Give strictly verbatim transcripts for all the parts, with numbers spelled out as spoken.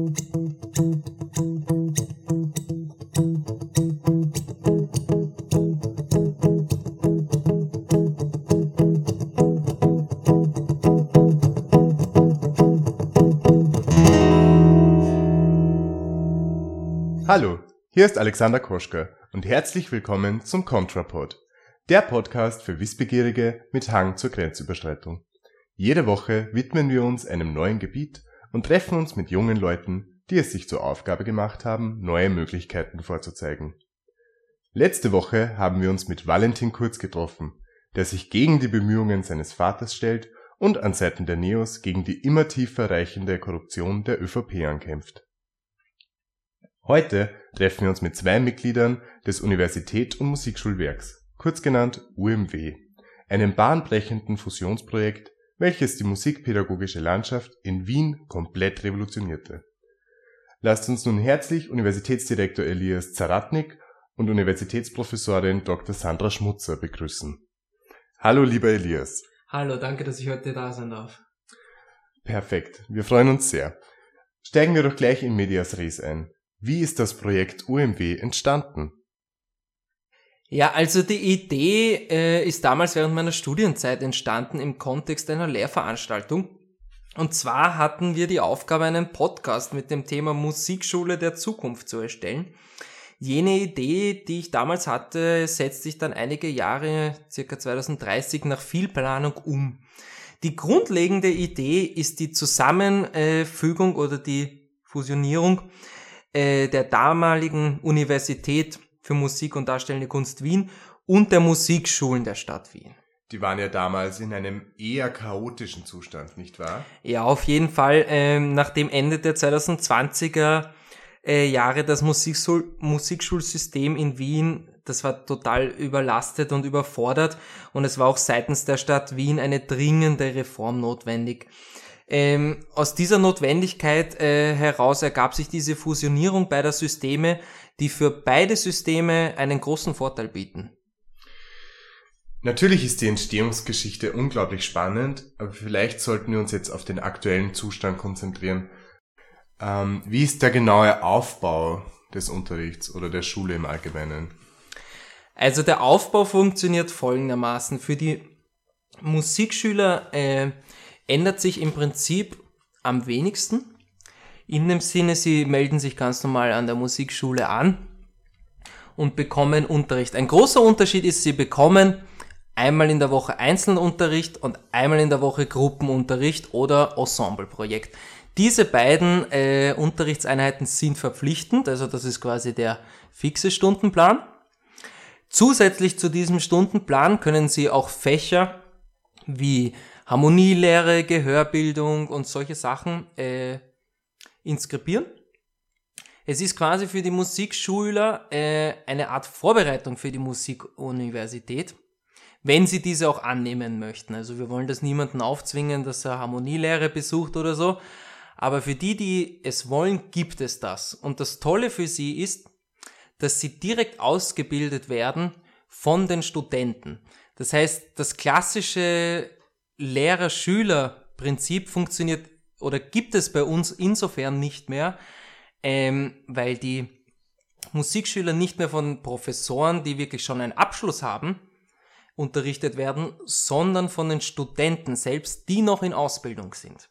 Hallo, hier ist Alexander Koschka und herzlich willkommen zum ContraPod, der Podcast für Wissbegierige mit Hang zur Grenzüberschreitung. Jede Woche widmen wir uns einem neuen Gebiet und treffen uns mit jungen Leuten, die es sich zur Aufgabe gemacht haben, neue Möglichkeiten vorzuzeigen. Letzte Woche haben wir uns mit Valentin Kurz getroffen, der sich gegen die Bemühungen seines Vaters stellt und an Seiten der NEOS gegen die immer tiefer reichende Korruption der ÖVP ankämpft. Heute treffen wir uns mit zwei Mitgliedern des Universität- und Musikschulwerks, kurz genannt U M W, einem bahnbrechenden Fusionsprojekt, welches die musikpädagogische Landschaft in Wien komplett revolutionierte. Lasst uns nun herzlich Universitätsdirektor Elias Zaratnik und Universitätsprofessorin Doktor Sandra Schmutzer begrüßen. Hallo lieber Elias. Hallo, danke, dass ich heute da sein darf. Perfekt, wir freuen uns sehr. Steigen wir doch gleich in medias res ein. Wie ist das Projekt U M W entstanden? Ja, also die Idee äh, ist damals während meiner Studienzeit entstanden im Kontext einer Lehrveranstaltung. Und zwar hatten wir die Aufgabe, einen Podcast mit dem Thema Musikschule der Zukunft zu erstellen. Jene Idee, die ich damals hatte, setzt sich dann einige Jahre, circa zwanzig dreißig, nach viel Planung um. Die grundlegende Idee ist die Zusammenfügung oder die Fusionierung der damaligen Universität für Musik und Darstellende Kunst Wien und der Musikschulen der Stadt Wien. Die waren ja damals in einem eher chaotischen Zustand, nicht wahr? Ja, auf jeden Fall. Ähm, nach dem Ende der zwanzig zwanziger äh, Jahre das Musikschul- Musikschulsystem in Wien, das war total überlastet und überfordert und es war auch seitens der Stadt Wien eine dringende Reform notwendig. Ähm, aus dieser Notwendigkeit äh, heraus ergab sich diese Fusionierung beider Systeme, die für beide Systeme einen großen Vorteil bieten. Natürlich ist die Entstehungsgeschichte unglaublich spannend, aber vielleicht sollten wir uns jetzt auf den aktuellen Zustand konzentrieren. Ähm, wie ist der genaue Aufbau des Unterrichts oder der Schule im Allgemeinen? Also der Aufbau funktioniert folgendermaßen. Für die Musikschüler äh, ändert sich im Prinzip am wenigsten. In dem Sinne, sie melden sich ganz normal an der Musikschule an und bekommen Unterricht. Ein großer Unterschied ist, sie bekommen einmal in der Woche Einzelunterricht und einmal in der Woche Gruppenunterricht oder Ensembleprojekt. Diese beiden äh, Unterrichtseinheiten sind verpflichtend, also das ist quasi der fixe Stundenplan. Zusätzlich zu diesem Stundenplan können sie auch Fächer wie Harmonielehre, Gehörbildung und solche Sachen äh, inskribieren. Es ist quasi für die Musikschüler äh, eine Art Vorbereitung für die Musikuniversität, wenn sie diese auch annehmen möchten. Also wir wollen das niemandem aufzwingen, dass er Harmonielehre besucht oder so, aber für die, die es wollen, gibt es das. Und das Tolle für sie ist, dass sie direkt ausgebildet werden von den Studenten. Das heißt, das klassische Lehrer-Schüler-Prinzip funktioniert oder gibt es bei uns insofern nicht mehr, ähm, weil die Musikschüler nicht mehr von Professoren, die wirklich schon einen Abschluss haben, unterrichtet werden, sondern von den Studenten selbst, die noch in Ausbildung sind.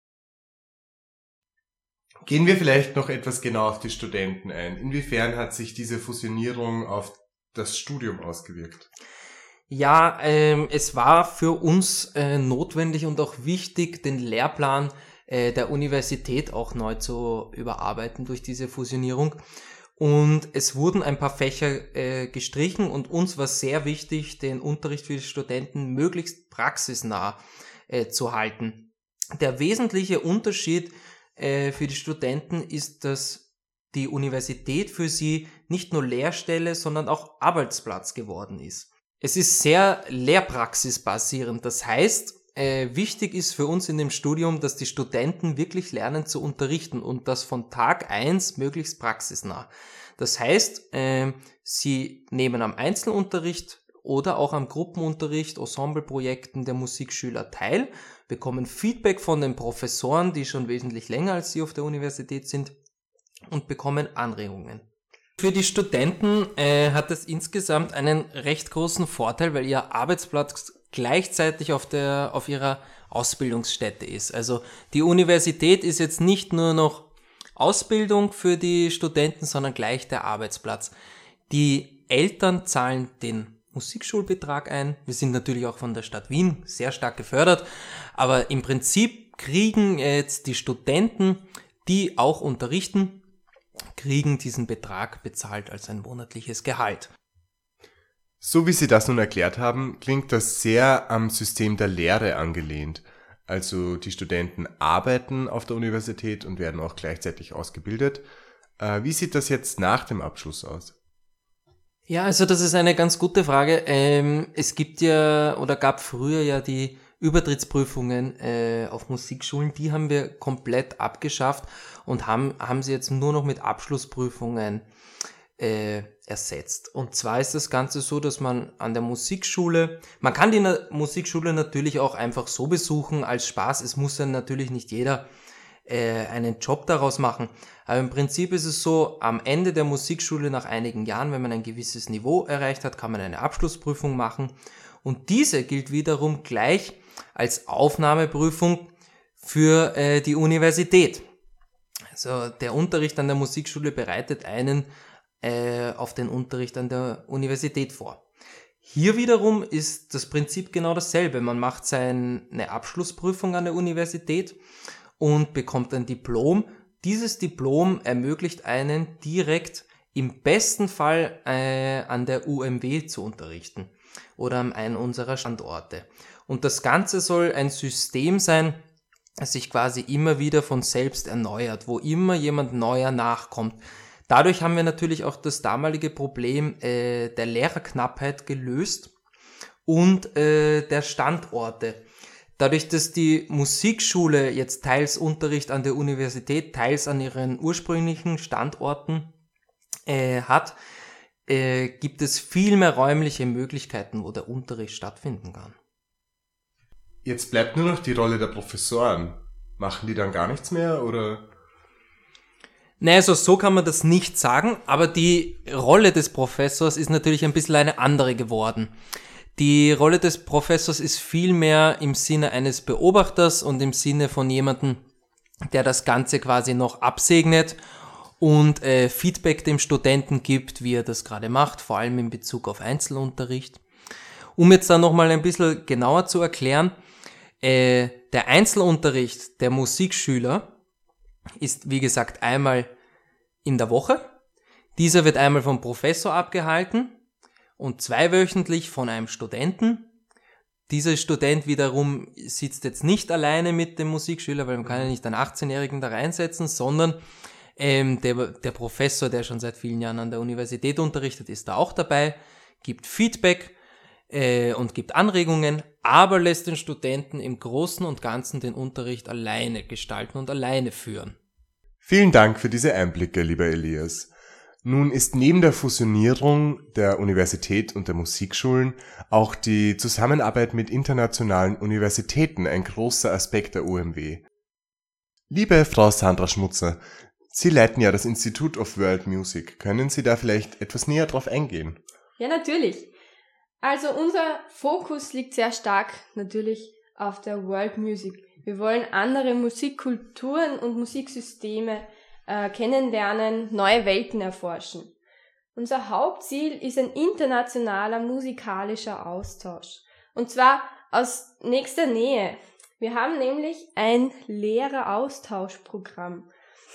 Gehen wir vielleicht noch etwas genau auf die Studenten ein. Inwiefern hat sich diese Fusionierung auf das Studium ausgewirkt? Ja, ähm, es war für uns äh, notwendig und auch wichtig, den Lehrplan äh, der Universität auch neu zu überarbeiten durch diese Fusionierung. Und es wurden ein paar Fächer äh, gestrichen und uns war sehr wichtig, den Unterricht für die Studenten möglichst praxisnah äh, zu halten. Der wesentliche Unterschied äh, für die Studenten ist, dass die Universität für sie nicht nur Lehrstelle, sondern auch Arbeitsplatz geworden ist. Es ist sehr lehrpraxisbasierend. Das heißt, äh, wichtig ist für uns in dem Studium, dass die Studenten wirklich lernen zu unterrichten und das von Tag eins möglichst praxisnah. Das heißt, äh, sie nehmen am Einzelunterricht oder auch am Gruppenunterricht, Ensembleprojekten der Musikschüler teil, bekommen Feedback von den Professoren, die schon wesentlich länger als sie auf der Universität sind, und bekommen Anregungen. Für die Studenten äh, hat es insgesamt einen recht großen Vorteil, weil ihr Arbeitsplatz gleichzeitig auf der auf ihrer Ausbildungsstätte ist. Also die Universität ist jetzt nicht nur noch Ausbildung für die Studenten, sondern gleich der Arbeitsplatz. Die Eltern zahlen den Musikschulbetrag ein. Wir sind natürlich auch von der Stadt Wien sehr stark gefördert, aber im Prinzip kriegen jetzt die Studenten, die auch unterrichten, kriegen diesen Betrag bezahlt als ein monatliches Gehalt. So wie Sie das nun erklärt haben, klingt das sehr am System der Lehre angelehnt. Also die Studenten arbeiten auf der Universität und werden auch gleichzeitig ausgebildet. Äh, wie sieht das jetzt nach dem Abschluss aus? Ja, also das ist eine ganz gute Frage. Ähm, es gibt ja oder gab früher ja die Übertrittsprüfungen äh, auf Musikschulen, die haben wir komplett abgeschafft und haben haben sie jetzt nur noch mit Abschlussprüfungen äh, ersetzt. Und zwar ist das Ganze so, dass man an der Musikschule, man kann die Na- Musikschule natürlich auch einfach so besuchen als Spaß. Es muss ja natürlich nicht jeder äh, einen Job daraus machen. Aber im Prinzip ist es so, am Ende der Musikschule nach einigen Jahren, wenn man ein gewisses Niveau erreicht hat, kann man eine Abschlussprüfung machen. Und diese gilt wiederum gleich als Aufnahmeprüfung für äh, die Universität. Also der Unterricht an der Musikschule bereitet einen äh, auf den Unterricht an der Universität vor. Hier wiederum ist das Prinzip genau dasselbe. Man macht seine Abschlussprüfung an der Universität und bekommt ein Diplom. Dieses Diplom ermöglicht einen direkt im besten Fall äh, an der U M W zu unterrichten oder an einem unserer Standorte. Und das Ganze soll ein System sein, das sich quasi immer wieder von selbst erneuert, wo immer jemand neuer nachkommt. Dadurch haben wir natürlich auch das damalige Problem äh, der Lehrerknappheit gelöst und äh, der Standorte. Dadurch, dass die Musikschule jetzt teils Unterricht an der Universität, teils an ihren ursprünglichen Standorten äh, hat, äh, gibt es viel mehr räumliche Möglichkeiten, wo der Unterricht stattfinden kann. Jetzt bleibt nur noch die Rolle der Professoren. Machen die dann gar nichts mehr, oder? Naja, also so kann man das nicht sagen, aber die Rolle des Professors ist natürlich ein bisschen eine andere geworden. Die Rolle des Professors ist viel mehr im Sinne eines Beobachters und im Sinne von jemandem, der das Ganze quasi noch absegnet und äh, Feedback dem Studenten gibt, wie er das gerade macht, vor allem in Bezug auf Einzelunterricht. Um jetzt dann nochmal ein bisschen genauer zu erklären, äh, der Einzelunterricht der Musikschüler ist, wie gesagt, einmal in der Woche. Dieser wird einmal vom Professor abgehalten und zweiwöchentlich von einem Studenten. Dieser Student wiederum sitzt jetzt nicht alleine mit dem Musikschüler, weil man kann ja nicht einen achtzehnjährigen da reinsetzen, sondern ähm, der, der Professor, der schon seit vielen Jahren an der Universität unterrichtet, ist da auch dabei, gibt Feedback äh, und gibt Anregungen, aber lässt den Studenten im Großen und Ganzen den Unterricht alleine gestalten und alleine führen. Vielen Dank für diese Einblicke, lieber Elias. Nun ist neben der Fusionierung der Universität und der Musikschulen auch die Zusammenarbeit mit internationalen Universitäten ein großer Aspekt der U M W. Liebe Frau Sandra Schmutzer, Sie leiten ja das Institute of World Music. Können Sie da vielleicht etwas näher drauf eingehen? Ja, natürlich. Also unser Fokus liegt sehr stark natürlich auf der World Music. Wir wollen andere Musikkulturen und Musiksysteme äh, kennenlernen, neue Welten erforschen. Unser Hauptziel ist ein internationaler musikalischer Austausch. Und zwar aus nächster Nähe. Wir haben nämlich ein Lehreraustauschprogramm.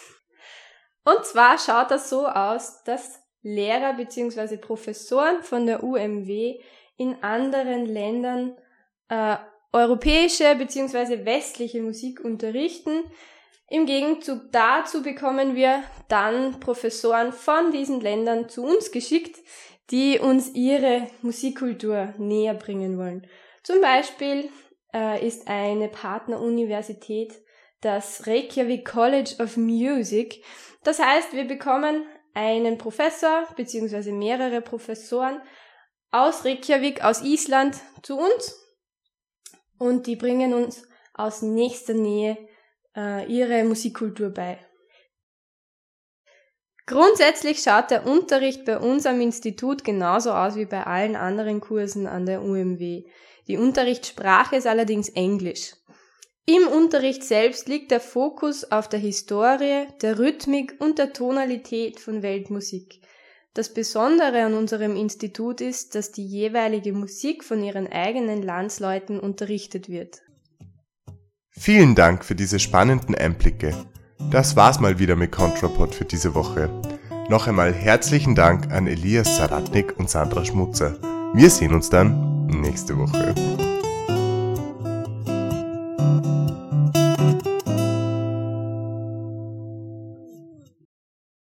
Und zwar schaut das so aus, dass Lehrer bzw. Professoren von der U M W in anderen Ländern äh, europäische bzw. westliche Musik unterrichten. Im Gegenzug dazu bekommen wir dann Professoren von diesen Ländern zu uns geschickt, die uns ihre Musikkultur näher bringen wollen. Zum Beispiel äh, ist eine Partneruniversität das Reykjavik College of Music. Das heißt, wir bekommen einen Professor bzw. mehrere Professoren aus Reykjavik, aus Island zu uns und die bringen uns aus nächster Nähe äh, ihre Musikkultur bei. Grundsätzlich schaut der Unterricht bei uns am Institut genauso aus wie bei allen anderen Kursen an der U M W. Die Unterrichtssprache ist allerdings Englisch. Im Unterricht selbst liegt der Fokus auf der Historie, der Rhythmik und der Tonalität von Weltmusik. Das Besondere an unserem Institut ist, dass die jeweilige Musik von ihren eigenen Landsleuten unterrichtet wird. Vielen Dank für diese spannenden Einblicke. Das war's mal wieder mit ContraPod für diese Woche. Noch einmal herzlichen Dank an Elias Saratnik und Sandra Schmutzer. Wir sehen uns dann nächste Woche.